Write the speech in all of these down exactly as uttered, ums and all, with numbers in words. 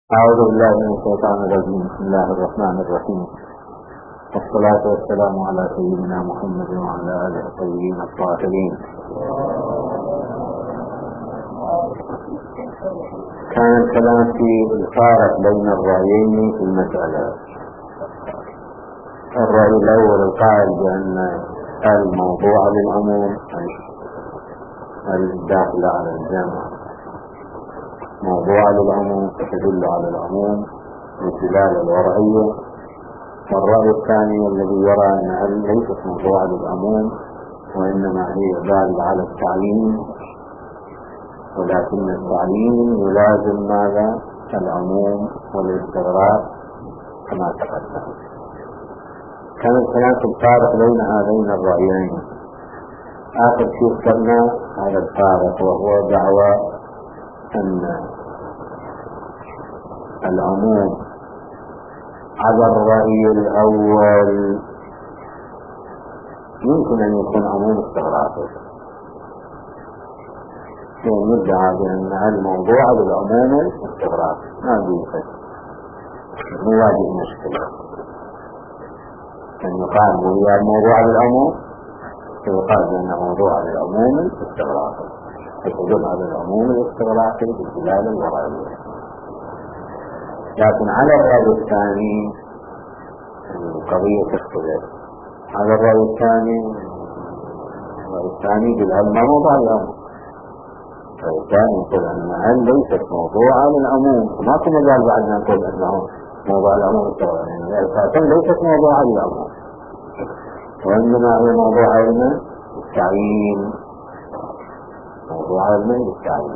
أعوذ بالله من الشيطان الرجيم. بسم الله الرحمن الرحيم، والصلاة والسلام على سيدنا محمد وعلى آله الطيبين الطاهرين. كان الكلام في الفارق بين الرأيين في المسألة. الرأي الأول القائل بأن الموضوع للعموم الداخل على الجامعة موضوع للعموم فتدل على العموم بالدلالة الورعية، والرأي الثاني الذي يرى أنها ليست موضوع للعموم وإنما هي دالة على التعيين، ولكن التعيين يلازم ماذا؟ العموم والاستغراق كما تقدم. كان الكلام في الفارق بين هذين الرأيين. آخر شيء ذكرنا هذا الفارق، وهو دعوى أن العموم على الرأي الأول يمكن أن يكون عموم استغراقي، يدعى بأن الموضوع بالعموم الاستغراقي ما بيفت نواجه مشكلة أن يقال وهي الموضوع بالعموم، يقال بأن موضوع بالعموم الاستغراقي، فتدل على العموم الاستغراقي بالدلالة الورعية. لكن على الرأي الثاني القضية تختلف. على الرأي الثاني الرأي الثاني بالعلم موضوع العموم. الرأي الثاني يقول أن العلم ليست موضوعا للعموم، ما كنا قال بعدنا نقول أنه موضوع العموم الاستغراقي، يعني الفاتن ليست موضوعا للعموم، وإنما هي موضوع علم التعيين، موضوع علم التعيين.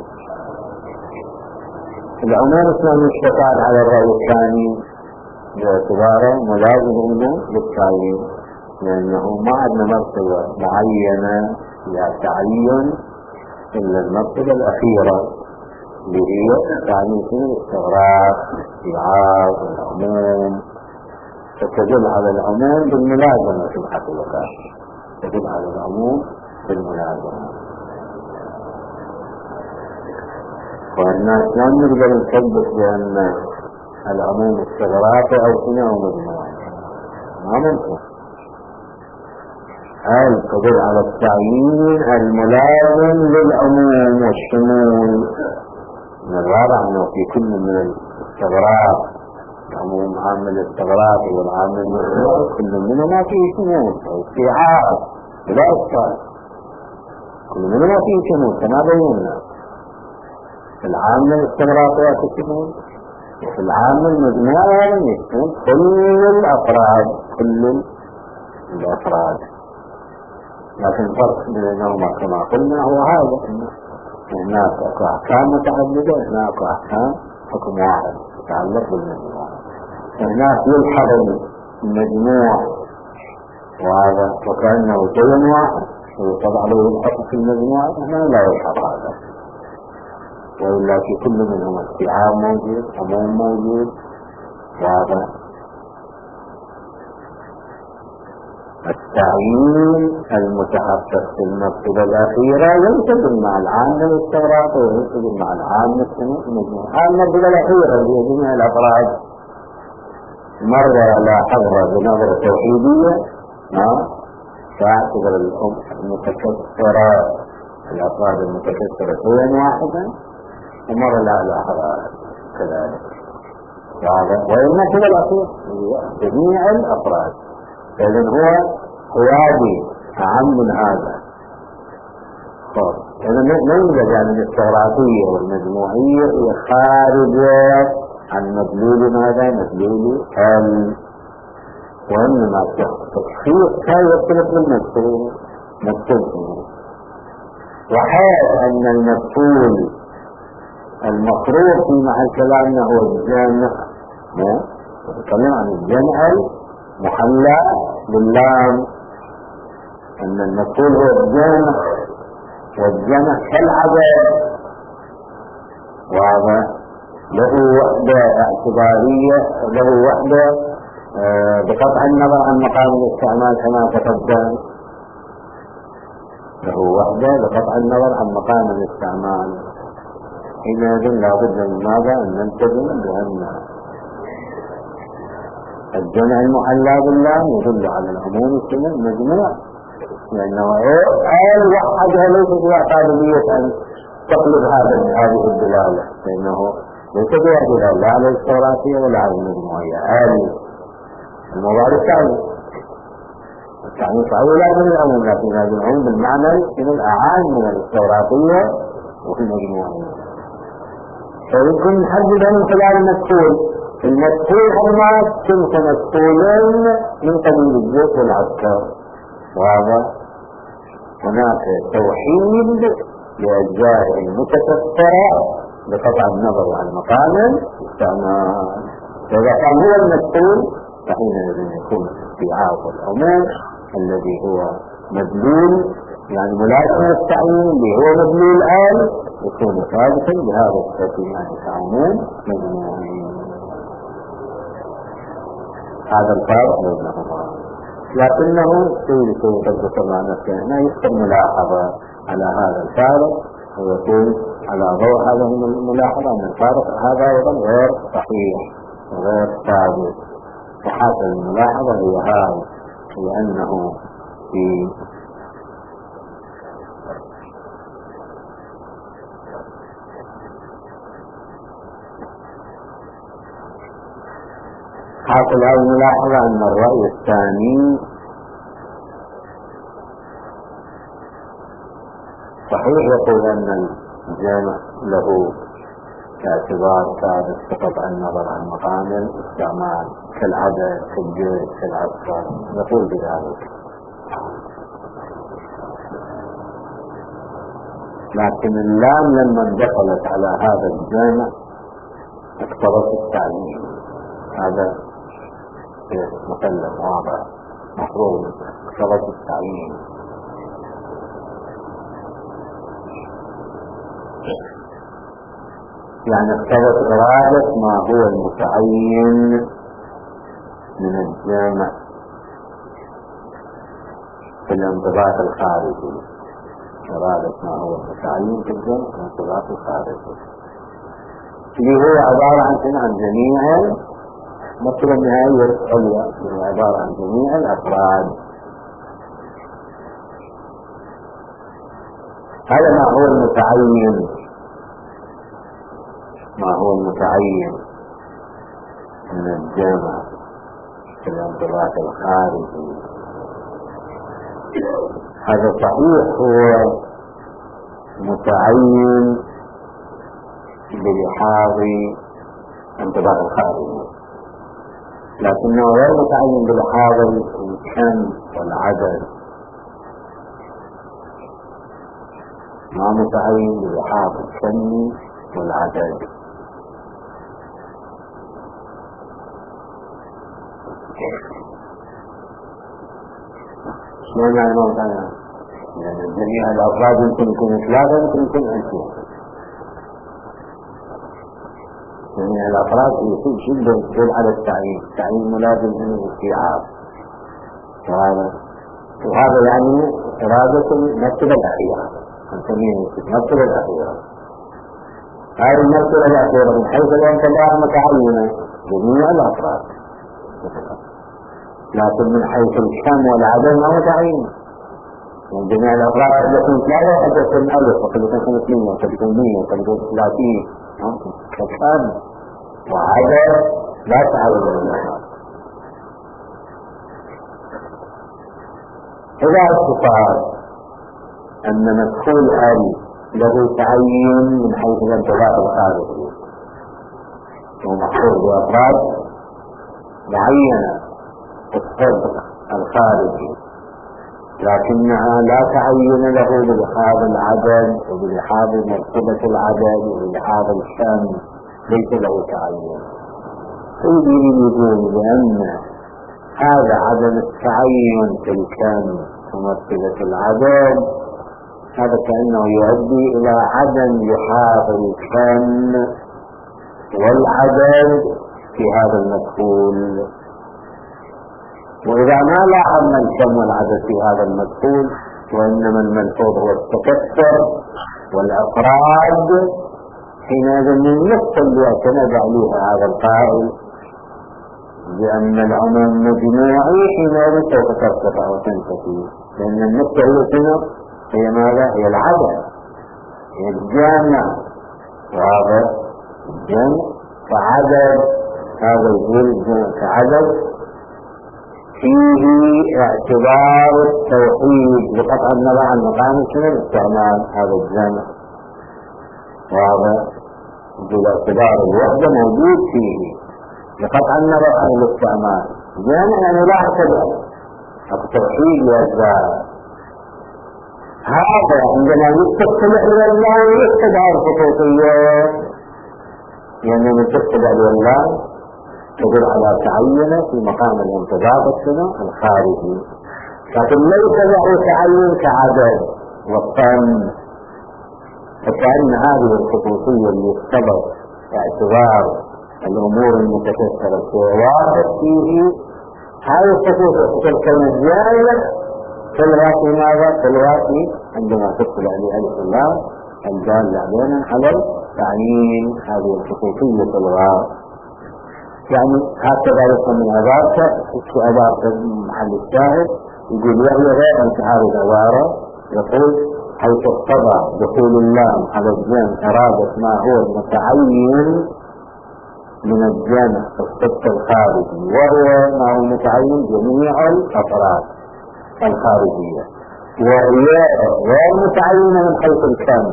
العموم الثاني اشتغل على الرأي الثاني باعتباره ملازم للتعيين، لأنه ما عندنا مرتبة معينة لا تعين إلا المرتبة الأخيرة اللي هي التعيين في الاستغراق الإعاظ العموم، فتدل على العموم بالملازمة في الحقيقة، تدل على العموم بالملازمة. والناس لا نقدر نثبت بأن العموم استغراقي أو سنة أو مجموعة، ما ممكن. هل تدل على التعيين الملازم للعموم والشمول؟ من الواضح أنه في كل من الاستغراق العموم عام الاستغراق والعام المجموع كل منهما فيه شمول أو استيعاب بلا إشكال، كل منهما فيه شمول كما بينا. العام الاستغراقيات الشمول في العام المجموع لم يكون كل الأفراد كل الأفراد، لكن الفرق بينهما كما قلنا هو هذا، هناك أحكام متعددة، هناك أحكام حكم واحد يتعلق بالمجموع، هناك يلحظ المجموع وهذا وكأنه شيء واحد ويطبع عليه الحكم في المجموع، هنا لا يلحظ هذا، وإلا في كل منهم استيعاب موجود، عموم موجود. وهذا التعيين المتحقق في المرتبة الأخيرة ينتظم مع العام الاستغراق وينتظم مع العام المجموع. المرتبة الأخيرة اللي هي جميع الأفراد مرة لا حضر بنظرة توحيدية تعتبر المتكثرة الأفراد المتكثرة شيئا واحدا، ومرة لا لا حضر كذلك. والمرتبة الأخيرة جميع الأفراد، إذن هو قيادي أعم من هذا. إذن ما يوجد عن الاستغراقية والمجموعية هي خارجة عن مدلول ماذا؟ مدلول ال، وإنما التخصيص كان يختلف بالمدلول مدلول، وحيث أن المدلول المفروض في محل كلامنا هو الجامع، نتكلم عن الجمع محلى باللام، أن المفعول هو الجمع والجمع كالعدد، وهذا له وحدة اعتبارية، له وحدة آه بقطع النظر عن مقام الاستعمال كما تقدم، له وحدة بقطع النظر عن مقام الاستعمال. حينئذ لابد من ماذا؟ أن نلتزم بأن الجمع المحلى بالله يدل على العموم السنة المجموع، لأنه آل وحدها ليس فيها قابلية أن تقلب هذا هذه الدلالة، لأنه ليس فيها دلالة لا على التوراتية ولا على المجموعية. آل الموضوع الثاني يعني صحيح لازم العموم، لكن لازم العموم بالمعنى من الأعان من التوراتية وفي المجموعية. فيمكن نحددها من خلال المدخول. المدخول هنا كنت مدخولين من قبيل الجيش والعسكر، وهذا هناك توحيد لأجزاء المتكثرة بقطع النظر عن مقام الاستعمال. فإذا كان هو المدخول فحينئذ يكون استيعاب العموم الذي هو مدلول يعني ملازم للتعيين اللي هو مدلول آل يكون ثابتا بهذا الترتيب يعني كعموم مجموعي. هذا الفارق بينهما، لكنه في سورة الذكر نفسه هنا يذكر ملاحظة على هذا الفارق، ويقول على ضوء هذه الملاحظة أن الفارق هذا أيضا غير صحيح وغير ثابت. وحاصل الملاحظة هي هذا، لأنه في حاصل هذه الملاحظة أن الرأي الثاني صحيح، يقول أن الجامع له كاعتبار ثابت بقطع النظر عن مقام الاستعمال كالعدد كالجيش كالعسكر، يقول بذلك، لكن اللام لما دخلت على هذا الجامع اقتضت التعليم. هذا مسلم واضح مفروض اقتضت التعليم. يعني اقتضت إرادة ما هو المتعين من الجامع في الانضباط الخارجي، إرادة ما هو المتعين في الجامع في الانضباط الخارجي اللي هو عبارة عن عن جميع مطلب النهائي العليا، اللي هو عبارة عن جميع الأفراد. هذا ما هو المتعين، ما هو المتعين من الجامع في الانضباط الخارجي. هذا صحيح هو متعين بلحاظ الانضباط الخارجي، لكنه غير متعين بلحاظ الكم والعدد، ما متعين بلحاظ الكم والعدد. شلون يعني موضوع يعني جميع الأفراد يمكن يكون ثلاثة يمكن يكون عشرين، جميع الأفراد يكون شيء على التعيين، التعيين ملازم من الاستيعاب، وهذا وهذا يعني إرادة المرتبة الأخيرة، نسميه المرتبة الأخيرة. هذه المرتبة الأخيرة من حيث الانتباه متعينة جميع الأفراد، لكن من حيث الكم والعدد ما متعين. يعني جميع الأفراد قد يكون ثلاثة قد يكون ألف وقد يكون خمسمية وقد يكون مية وقد يكون ثلاثين، كم وعدد لا تعرض للأفراد. إذا اتصال أن مدخول آل له تعين من حيث الانتباه الخارجي ومحصور بأفراد معينة الصدق الخارجي، لكنها لا تعين له بلحاظ العدد وبلحاظ مرتبة العدد وبلحاظ الشام، ليس له تعين. يريد يقول بأن هذا عدم التعين في الكم ومرتبة العدد، هذا كأنه يؤدي إلى عدم لحاظ الكم والعدد في هذا المدخول. وإذا ما لاحظنا الكم والعدد في هذا المدخول وإنما الملحوظ هو التكثر والأفراد، حينئذ من النقطة اللي اعتمد عليها هذا القائل بأن العموم مجموعي حينئذ سوف ترتفع وتنتفي، لأن النقطة هي شنو؟ هي ماذا؟ هي العدد، هي الجامع، وهذا الجمع كعدد، هذا الجمع كعدد فيه اعتبار التوحيد بقطع النظر عن مقام شنو الاستعمال هذا الجمع، وهذا باعتبار الوحدة موجود فيه بقطع النظر عن الاستعمال. جامع يعني لا اعتبار التوحيد يجب هذا عندما يستقبل إلى الله يتبع الخصوصية، يعني من تتبع إلى الله تدل على تعين في مقام الانتباه السنة الخارجي، لكن ليس له تعين كعدد والطن، فكأن هذه الخصوصية اللي اقتضت اعتبار الأمور المتكسرة واحد فيه، هذه الخصوصية تلك المجال كالواتي ماذا؟ كالواتي عندما تدخل عليه ألف الله الدالة علينا على تعيين هذه الخصوصية الغاء، يعني هكذا يفهم من عبارة في عبارة محل الشاهد يقول وهي غير انتهاء العبارة، يقول حيث اقتضى دخول الله على الجمع إرادة ما هو المتعين من الجمع الصدق الخارجي، وهو ما هو المتعين جميع الأفراد الخارجية، وهي غير متعينة من حيث الكم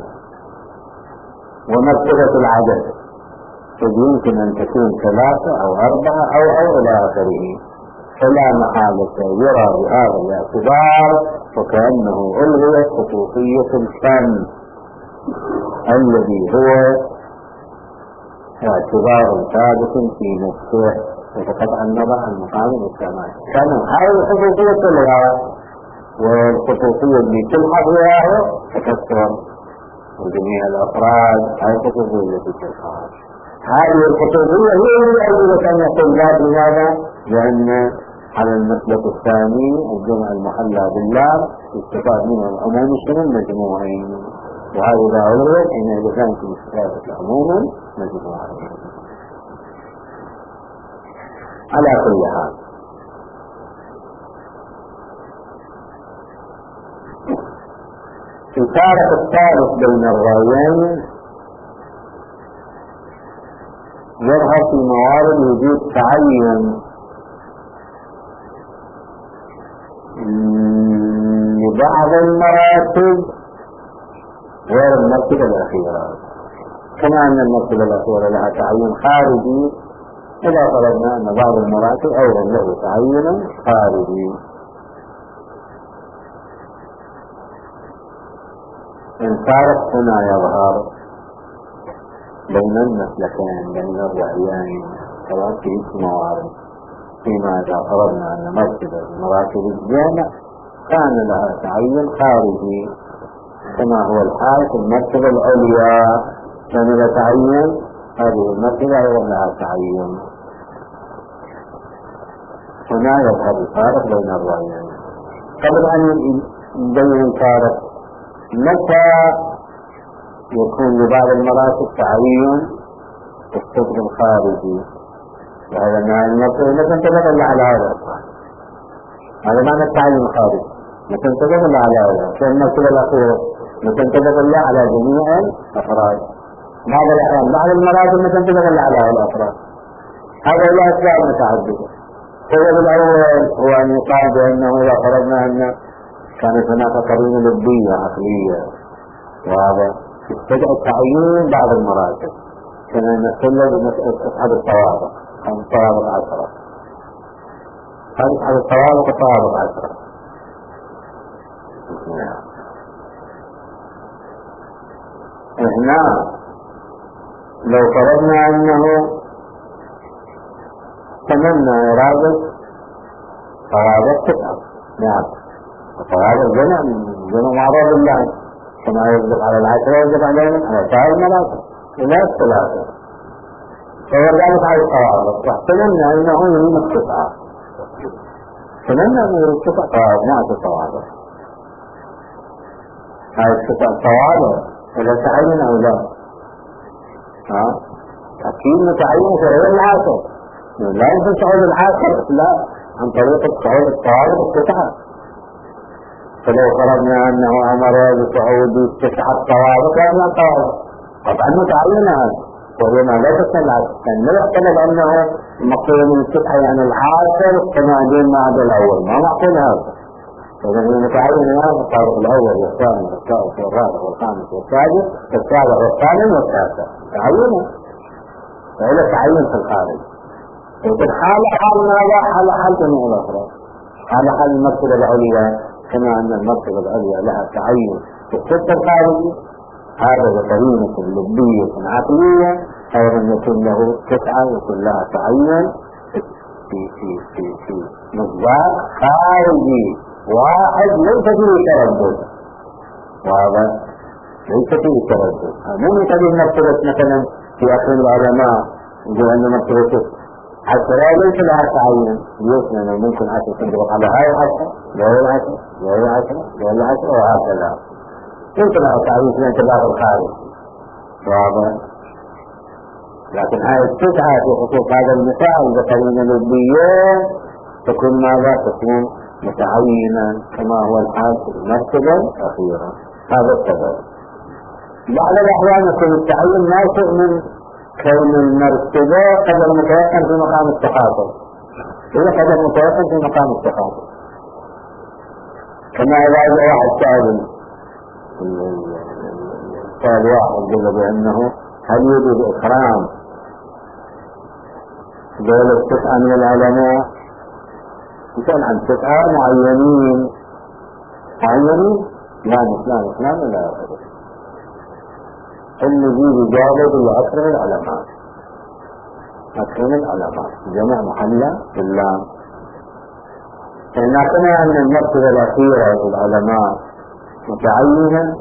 ومرتبة العدد، يمكن أن تكون ثلاثة أو أربعة أو أو إلى آخره، فلا محالة يرى بهذا الاعتبار وكأنه ألغيت خصوصية الكم الذي هو اعتبار ثابت في نفسه وقطع النظر عن مقام الاستعمال. كان هذه الخصوصية الغاء، والخصوصية اللي تلحق بها تكسر جميع الأفراد، هذه الخصوصية التي تلحق. هذه الخصوصية هي التي كان يقول ذات لماذا؟ لأن على المسلك الثاني الجمع المحلى بالله استفاد منه العموم شنو مجموعين، وهذا إذا علوت حينئذ كانت استفادة العموم مجموعين. على كل حال الفارق الثالث بين الرأيين يظهر في موارد وجود تعين لبعض المراتب غير المرتبة الأخيرة، كما أن المرتبة الأخيرة لها تعين خارجي، إذا فرضنا أن بعض المراتب أيضا له تعين خارجي. الفارق هنا يظهر بين المسلكين بين الرأيين سواء في موارد، فيما إذا فرضنا أن مرتبة مراتب الجامع كان لها تعين خارجي كما هو الحال في المرتبة العليا، كان لها تعين هذه المرتبة أيضا لها تعين. هنا يظهر الفارق بين الرأيين. قبل أن نبين الفارق، متى يكون لبعض المراتب تعين الصدق الخارجي؟ وهذا معنى المرتبة مثلا تدخل على هذا، هذا معنى التعين الخارجي، مثلا تدخل على هذا، كان المرتبة الأخيرة مثلا تدخل على جميع الأفراد، بعض الأحيان بعض المراتب مثلا تدخل على هذا الأفراد، هذا له أسباب متعددة. السبب الأول هو أن يقال بأنه إذا فرضنا أن كانت هناك قرينة لبية عقلية، وهذا استدعى تعيين بعض المراتب، كان نسلل بمسألة أصحاب الطوابق، أو الطوابق عشرة، هذه أصحاب الطوابق الطوابق عشرة. هنا لو فرضنا أنه تمنى إرادة طوابق تسعة، نعم، وطوابق جمع جمع معروض الله كما يجب على العشرة يجب عليهم على سائر المناطق إلى الثلاثة، فهو ذلك على الطوابق. واحتملنا أنه يريد التسعة، تمنى أنه يريد التسعة طوابق نعم الطوابق، هذه التسعة طوابق إلى تعين أو لا؟ ها أكيد متعين في غير العاشر، لا يمكن صعود العاشر لا عن طريق صعود الطوارئ التسعة. فلو فرضنا أنه أمر بصعود تسعة طوارئ كان طوارئ طبعا متعين هذا، وهنا لا تسمى العاشر، يعني لا يحتمل أنه مقصود من التسعة يعني العاشر كما بين ما عدا الأول، ما معقول هذا. فإذا المتعين هذا الطارق الأول والثاني والثالث والرابع والخامس والسادس والسابع والثامن والتاسع تعينه، فإذا تعين في الخارج. لكن حال حال ماذا؟ حال حال جميع الأفراد، حال حال المرتبة العليا كما أن المرتبة العليا لها تعين في الست الخارجي، هذا بقرينة لبية عقلية أيضا يكون له تسعة يكون لها تعين في في في في مصداق خارجي واحد ليس فيه تردد، وهذا ليس فيه تردد. مو مثل مرتبة مثلا في أخر العلماء يقول أن مرتبة عشرة ليس لها تعين، يسمى ممكن عشرة تنطبق على هاي العشرة لهي العشرة لهي العشرة لهي العشرة وهكذا، يمكن لها تعين في انتباه الخارج واضح. لكن هاي التسعة في خصوص هذا المثال بقرينة لبية تكون ماذا؟ تكون متعينا كما هو الحال في المرتبة الأخيرة. هذا السبب. بعض الأحيان يكون التعين ناشئ من كون المرتبة قدر متوقن في مقام التخاطب، إذا قدر متوقن في مقام التخاطب، كما إذا جاء واحد سائل سائل واحد قال بأنه هل يوجد إكرام دولة تسعة من العلماء؟ يسأل عن تسعة معينين معينين لا إسلام إسلام لا أخذ النبي بجابة لأكرم العلماء، أكرم العلماء جمع محلة بالله. فإن كنا أن المرتبة الأخيرة للعلماء متعينة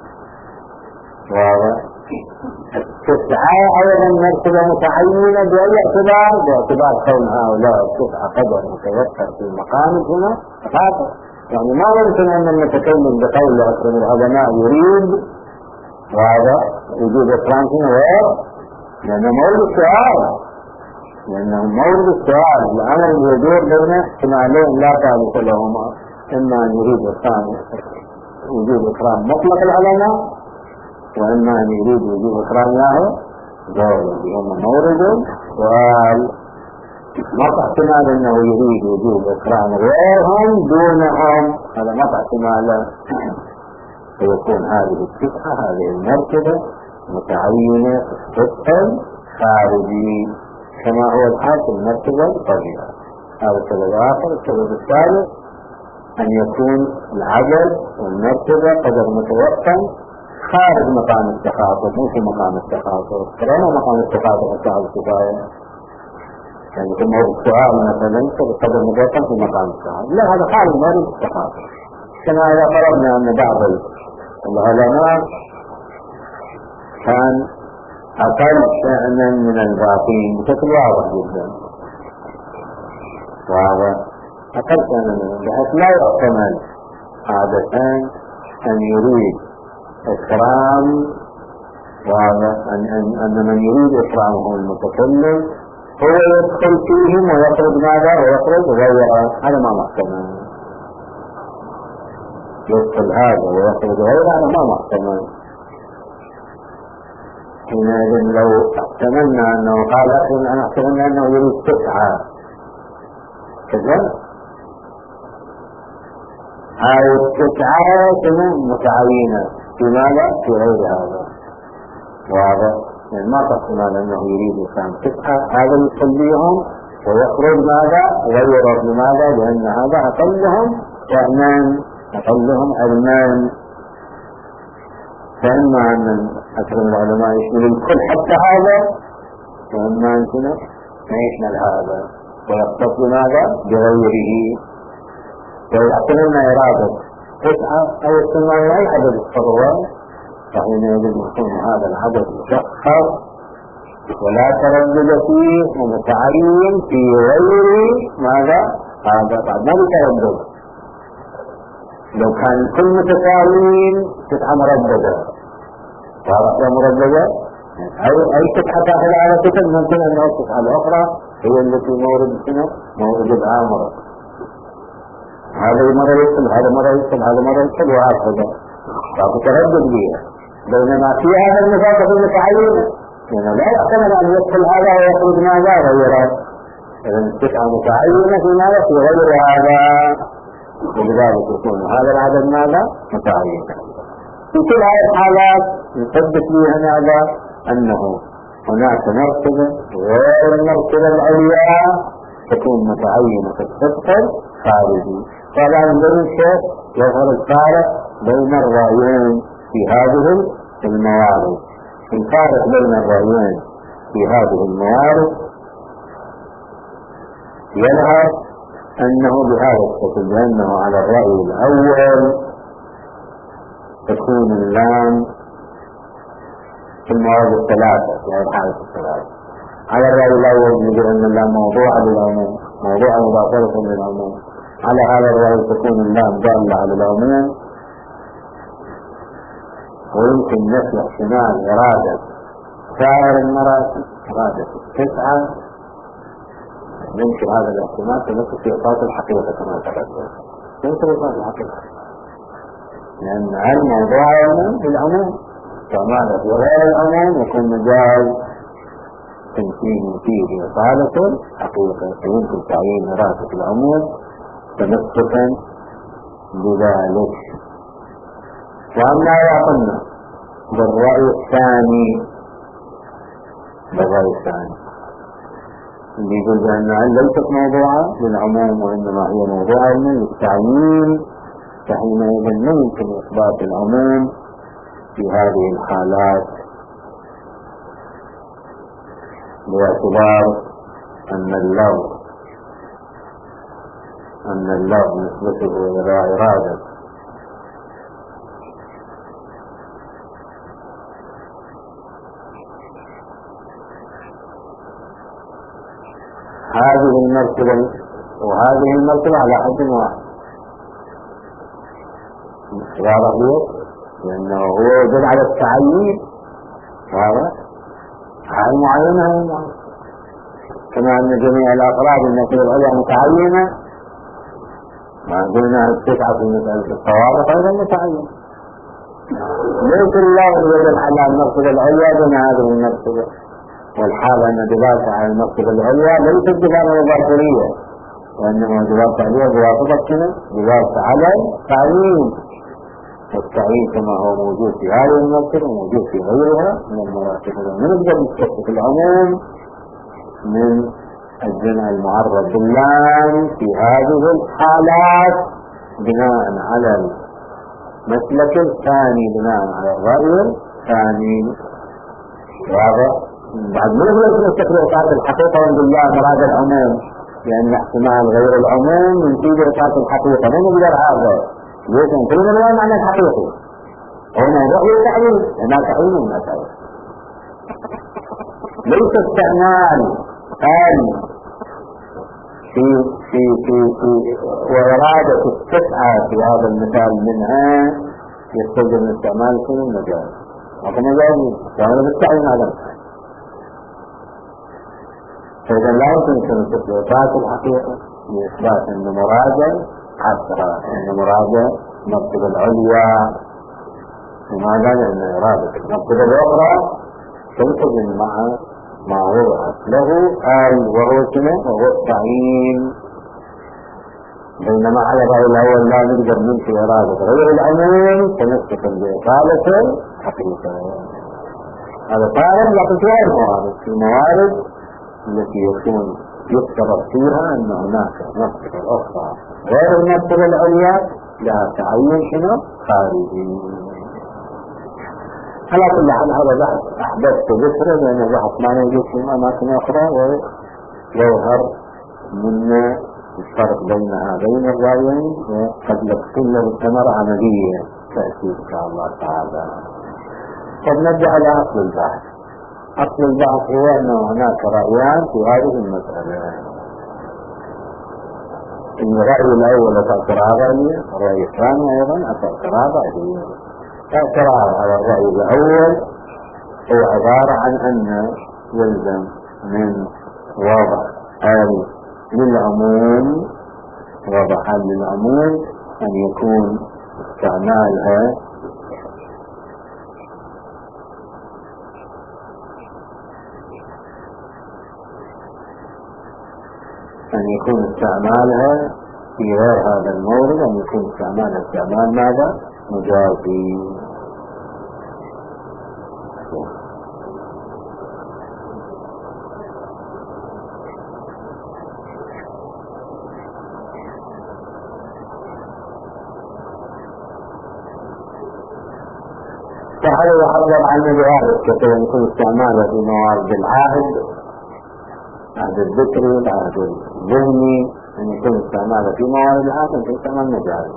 واضح. التسعة أيضا مرتبة متعينة بأي اعتبار؟ باعتبار كون هؤلاء التسعة قدر متوفر في مقام هنا خاطئ، يعني ما يمكن أن نتكلم بقول أكرم العلماء يريد وهذا وجود إكرام هنا غير، لأنه مورد السؤال، لأنه مورد السؤال الأمر يدور بين احتمالين لا ثالث لهما، إما أن يريد إكرام وجود إكرام مطلق العلماء، وإما أن يريد وجود إكرام له دولة، هم مورد سؤال. ما احتمال أنه يريد وجود إكرام غيرهم دونهم، هذا ما احتمال، فيكون هذه التسعة هذه المرتبة متعينة في السطح خارجي كما هو الحال في المرتبة الطبيعية. هذا السبب الآخر. السبب الثالث أن يكون العدد والمرتبة قدر متوقع خارج مقام التخاطب، مو في مقام التخاطب، كلام مقام التخاطب الساعة الكفاية، يعني يكون موضوع السؤال مثلا قدر متوقع في مقام التخاطب، لا هذا خارج موضوع التخاطب. كما إذا فرضنا أن بعض العلماء كان أقل شأنا من الباقين بشكل واضح جدا، واضح أقل شأنا من بحيث لا يحتمل عادة أن يريد إكرام، واضح أن, أن, أن من يريد إكرامه المتكلم هو يدخل فيهم ويخرج ماذا ويخرج غيره، هذا ما محتمل. يدخل هذا ويخرج غيره هذا ما محتمل. حينئذ لو احتملنا أنه قال أنا احتملنا أنه يريد تسعة كذا، هاي التسعة متعينة في ماذا؟ في غير هذا، واضح؟ يعني ما تحتمل أنه يريد إكرام تسعة هذا يصليهم ويخرج ماذا؟ غيره. لماذا؟ لأن هذا أقلهم شأنان أقلهم علمان، فإما أن أكرم العلماء يشمل الكل حتى هذا، وإما أنتنا ما يشمل هذا ويختص بماذا؟ بغيره. ويحتملنا إرادة تسعة أو الثمان أي عدد الصلوات، فحينئذ يكون هذا العدد مشخص ولا تردد فيه ومتعين في غير ماذا؟ هذا بعد ما بتردد. لو كان كل متساويين تسعة مرددة، واضح مرددة أي أي قطعة تأخذ على كتب ممكن أن القطعة الأخرى هي التي مورد سنة مورد الآمرة، هذا مرة يصل هذا مرة يصل هذا مرة يصل وهكذا، فتردد بها. بينما في هذا النفاق في متعينة، يعني لا يحتمل أن يدخل هذا ويخرج ماذا غيره، إذا القطعة متعينة فيما في غير هذا، وبذلك يكون هذا العدد ماذا متعين. في كل هذه الحالات نثبت بها ماذا أنه هناك مرتبة غير المرتبة العليا تكون متعينة في التدخل خارجي. طبعا من الشيء يظهر الفارق بين الرأيين في هذه الموارد. الفارق بين الرأيين في هذه الموارد يظهر أنه بهذا الشكل، لأنه على الرأي الأول تكون اللام في الموارد الثلاثة في الحالة الثلاثة. على الرأي الأول يجب أن اللام موضوعة للعموم، موضوعة مضافة للعموم. على هذا الرأي تكون اللام دالة على العموم، ويمكن نفي احتمال إرادة سائر المراتب، إرادة التسعة، يمكن هذا الاحتمال تنفي في إطلاق الحقيقة كما تقدم، يمكن إطلاق الحقيقة، لأن الموضوع للعموم كما في غير العموم يكون مجال تمكين فيه إطالة حقيقة، فيمكن تعيين إرادة العموم تمسكا بذلك. وأما يقولنا بالرأي الثاني، بالرأي الثاني اللي يقول بأنها ليست موضوعة للعموم وإنما هي موضوعة للتعيين، فحينئذ لا يمكن إثبات العموم في هذه الحالات، باعتبار أن اللفظ أن اللفظ نسبته إلى إرادة هذه المرتبة وهذه المرتبة على حد واحد. واضح ليه؟ لأنه هو يدل على التعيين، واضح؟ حال معينة هي معينة، كما أن جميع الأفراد المرتبة العليا متعينة، ما قلنا التسعة في مسألة الطوارئ أيضا متعينة. ليس الله يدل على المرتبة العليا دون هذه المرتبة، والحالة أن دلالة على المرتبة العليا ليست دلالة ظاهرية، وإنما دلالة عليها بواسطة كده دلالة على التعيين، والتعيين كما هو موجود في هذه المرتبة وموجود في غيرها من المراتب. نقدر نستخدم العموم من الجمع المعرض باللام في هذه الحالات بناء على المسلك الثاني، بناء على الرأي الثاني. واضح؟ بعد ما نقدر نستخدم إطاعة الحقيقة ونقول لا مراد العموم، لأن احتمال غير العموم ينتج إطاعة الحقيقة، ما نقدر هذا ليس نقول الآن عن الحقيقة هنا رأي التعيين، هنا تعيين وهنا تعيين، ليس استعمال قال في في في في وإرادة التسعة في هذا المثال منها يستلزم استعمال كل المجال، وهذا مجال وهذا بالتعيين هذا. فإذا لا يمكن أن تثبت الحقيقة لإثبات أن مرادا حتى أن مرادا المرتبة العليا، لماذا؟ لأن إرادة المرتبة الأخرى تلتزم مع ما وضعت له آل وهو كما وهو التعيين، بينما على الرأي الأول لا نقدر ننفي إرادة غير العموم تمسكا بإطالة الحقيقة. هذا طالب لكن في غير موارد، في موارد التي يكون يفترض فيها أن هناك مرتبة أخرى غير المرتبة العليا لها تعين شنو خارجي. على كل حال هذا بحث أحدثت ذكره لأن بحث ما نوجد في أماكن أخرى، ويظهر منا الفرق بين هذين الرأيين، وقد تكون له ثمرة عملية تأتي إن شاء الله تعالى. قد نرجع إلى أصل البحث. أصل البحث هو أن هناك رأيان في هذه المسألة. الرأي الأول اعتراض عليه، الرأي الثاني أيضا اعتراض عليه. اعتراض على الرأي الأول هو عبارة عن أن يلزم من وضع حال للعموم وضع حال للعموم أن يكون استعمالها أن يكون استعمالها في غير هذا المورد أن يكون استعمالها استعمال ماذا؟ مجازي. فهذا يحضر عن الوارد كيف يكون استعماله في موارد العهد، عهد الذكري، العهد الذهني، أن يكون استعماله في موارد العهد أن يستعمل مجازي.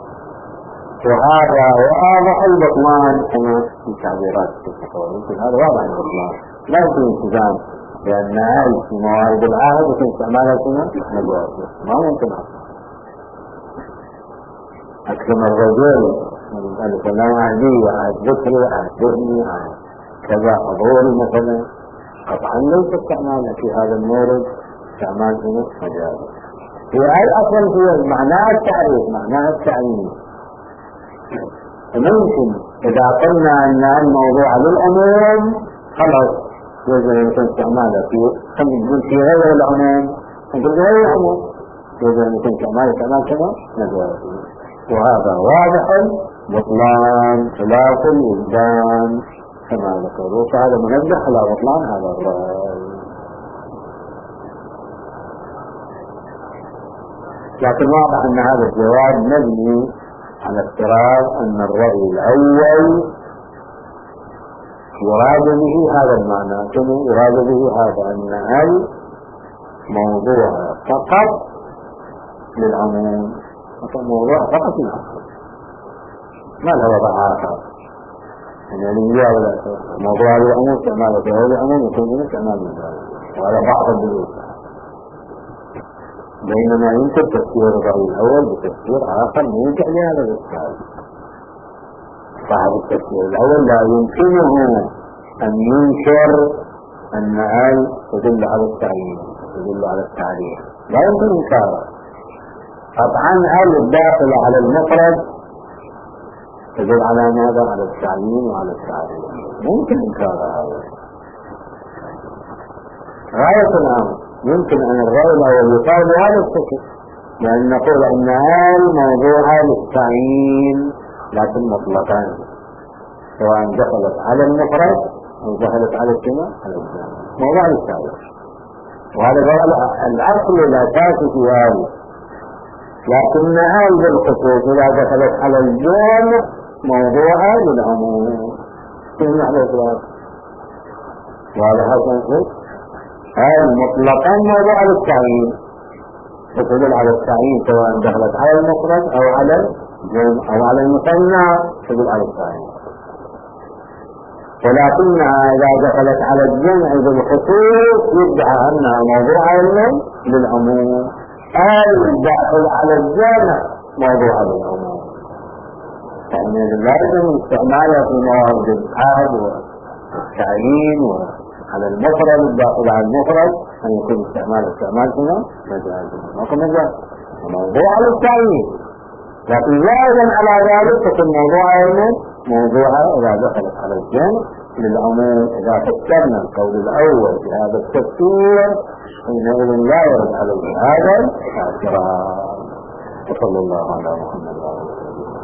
وهذا واضح البطلان كما في تعبيرات التطور، هذا واضح البطلان، لا يمكن التزام لأن هذه في موارد العهد يكون استعمالها في مجازي، ما ممكن أصلا. أكثر الرجل الكلام عهدي، عهد ذكري، عهد ذهني، عهد كذا حضوري مثلا، طبعا ليس استعمال في هذا المورد استعمال مجازي. في هذا أصلا هي معناها التعريف، معناها التعيين. ممكن إذا قلنا أن الموضوع للعموم خلاص يجب أن يكون استعماله في في غير العموم، نقول غير العموم يجب أن يكون استعماله استعمال كما مجازي. وهذا واضح بطلان خلاف الإلزام كما ذكروا، فهذا منبه على بطلان هذا الرأي. لكن واضح أن هذا الجواب مبني على افتراض أن الرأي الأول يراد به هذا المعنى، كما يراد به هذا أن هل موضوع فقط للعموم، موضوع فقط للعموم ما له وضع آخر. يعني الإنجاب موضوع العموم استعماله في هذا العموم يكون من استعمال الإنجاب وعلى بعض الدروس، بينما يمكن تفسير الرأي الأول بتفسير آخر ينجح لهذا الإشكال. صاحب التفسير الأول لا يمكنه أن ينكر أن هل تدل على التعيين، تدل على التعريف، لا يمكن إنكاره. طبعا هل الداخل على المفرد تدل على ماذا؟ على التعيين وعلى التعريف، ممكن إنكار هذا غاية الأمر. يمكن أن الرأي الأول يقال بهذا الشكل، لأن نقول أن هذا موضوع للتعيين لكن مطلقا، سواء دخلت على المفرد أو دخلت على الجمع على الجمع، موضوع للتعيين. وهذا هو الأصل الأساسي في هذا. لكن هذا الخصوص إذا دخلت على الجمع موضوعها للعموم كما على الإطلاق، وهذا حسن هذا مطلقا موضوع للتعيين، تدل على التعيين سواء دخلت على المفرد أو على الجمع أو على المثنى تدل على التعيين. ولكنها إذا دخلت على الجمع بالخصوص يدعى أنها موضوعا للعموم، أي الداخل على الجمع موضوعا للعموم. يعني لازم استعمالها في موارد الإلحاد والتعيين وعلى المفرد الداخل على المفرد أن يكون استعمال استعمال هنا مجازي، ما مجاز موضوع للتعيين. لكن زائدا على ذلك تكون موضوعا موضوعها إذا دخلت على الجمع للعموم. إذا فكرنا القول الأول في هذا التفسير حينئذ لا يرد عليه هذا الاعتراض. وصلى الله على محمد وعلى آله وسلم.